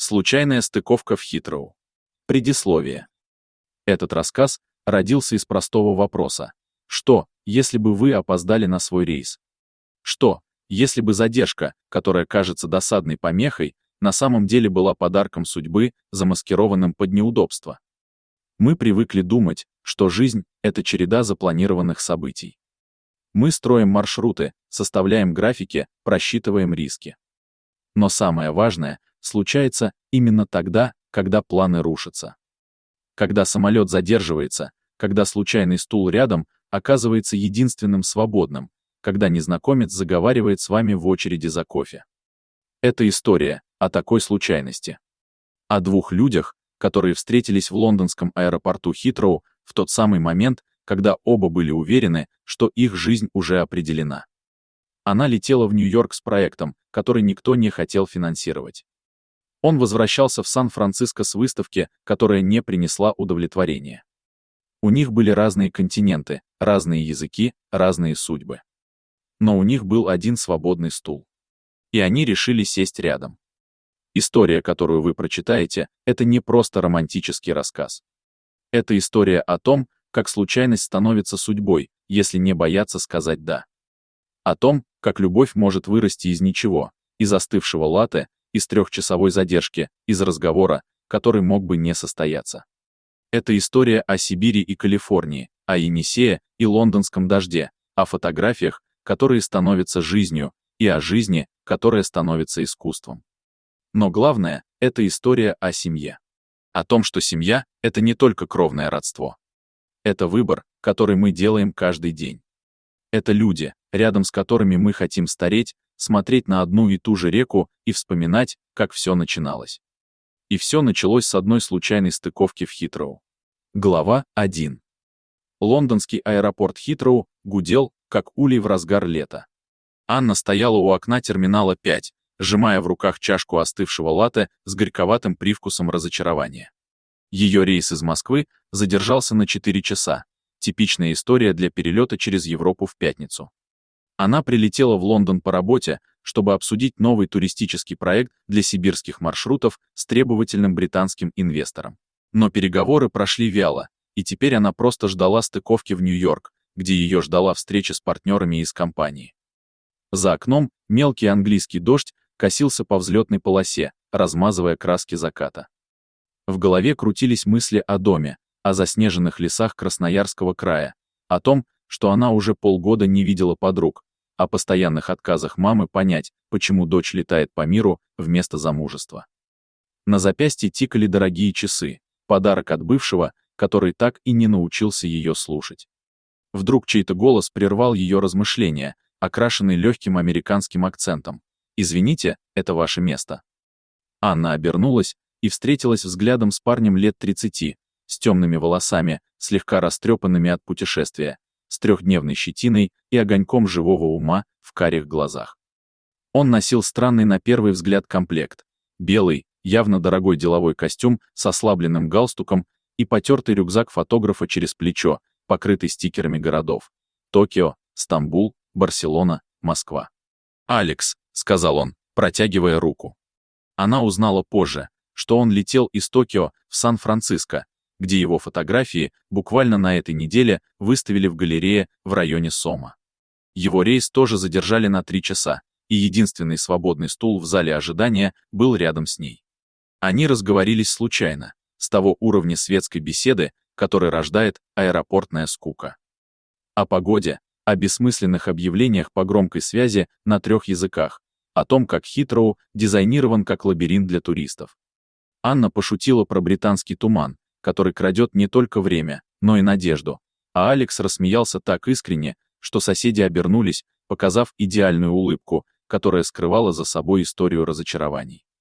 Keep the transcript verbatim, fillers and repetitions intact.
Случайная стыковка в Хитроу. Предисловие. Этот рассказ родился из простого вопроса. Что, если бы вы опоздали на свой рейс? Что, если бы задержка, которая кажется досадной помехой, на самом деле была подарком судьбы, замаскированным под неудобство? Мы привыкли думать, что жизнь — это череда запланированных событий. Мы строим маршруты, составляем графики, просчитываем риски. Но самое важное случается именно тогда, когда планы рушатся. Когда самолет задерживается, когда случайный стул рядом оказывается единственным свободным, когда незнакомец заговаривает с вами в очереди за кофе. Это история о такой случайности. О двух людях, которые встретились в лондонском аэропорту Хитроу в тот самый момент, когда оба были уверены, что их жизнь уже определена. Она летела в Нью-Йорк с проектом, который никто не хотел финансировать. Он возвращался в Сан-Франциско с выставки, которая не принесла удовлетворения. У них были разные континенты, разные языки, разные судьбы. Но у них был один свободный стул. И они решили сесть рядом. История, которую вы прочитаете, это не просто романтический рассказ. Это история о том, как случайность становится судьбой, если не бояться сказать «да». О том, как любовь может вырасти из ничего, из остывшего латте, из трехчасовой задержки, из разговора, который мог бы не состояться. Это история о Сибири и Калифорнии, о Енисее и лондонском дожде, о фотографиях, которые становятся жизнью, и о жизни, которая становится искусством. Но главное — это история о семье. О том, что семья — это не только кровное родство. Это выбор, который мы делаем каждый день. Это люди, рядом с которыми мы хотим стареть, смотреть на одну и ту же реку и вспоминать, как все начиналось. И все началось с одной случайной стыковки в Хитроу. Глава один. Лондонский аэропорт Хитроу гудел, как улей в разгар лета. Анна стояла у окна терминала пять, сжимая в руках чашку остывшего латте с горьковатым привкусом разочарования. Ее рейс из Москвы задержался на четыре часа. Типичная история для перелета через Европу в пятницу. Она прилетела в Лондон по работе, чтобы обсудить новый туристический проект для сибирских маршрутов с требовательным британским инвестором. Но переговоры прошли вяло, и теперь она просто ждала стыковки в Нью-Йорк, где ее ждала встреча с партнерами из компании. За окном мелкий английский дождь косился по взлетной полосе, размазывая краски заката. В голове крутились мысли о доме, о заснеженных лесах Красноярского края, о том, что она уже полгода не видела подруг, о постоянных отказах мамы понять, почему дочь летает по миру вместо замужества. На запястье тикали дорогие часы, подарок от бывшего, который так и не научился ее слушать. Вдруг чей-то голос прервал ее размышления, окрашенный легким американским акцентом. «Извините, это ваше место». Анна обернулась и встретилась взглядом с парнем лет тридцати, с темными волосами, слегка растрепанными от путешествия, с трехдневной щетиной и огоньком живого ума в карих глазах. Он носил странный на первый взгляд комплект: белый, явно дорогой деловой костюм с ослабленным галстуком и потертый рюкзак фотографа через плечо, покрытый стикерами городов: Токио, Стамбул, Барселона, Москва. «Алекс», — сказал он, протягивая руку. Она узнала позже, что он летел из Токио в Сан-Франциско, где его фотографии буквально на этой неделе выставили в галерее в районе Сома. Его рейс тоже задержали на три часа, и единственный свободный стул в зале ожидания был рядом с ней. Они разговорились случайно, с того уровня светской беседы, который рождает аэропортная скука. О погоде, о бессмысленных объявлениях по громкой связи на трех языках, о том, как Хитроу дизайнирован как лабиринт для туристов. Анна пошутила про британский туман, который крадет не только время, но и надежду, а Алекс рассмеялся так искренне, что соседи обернулись, показав идеальную улыбку, которая скрывала за собой историю разочарований.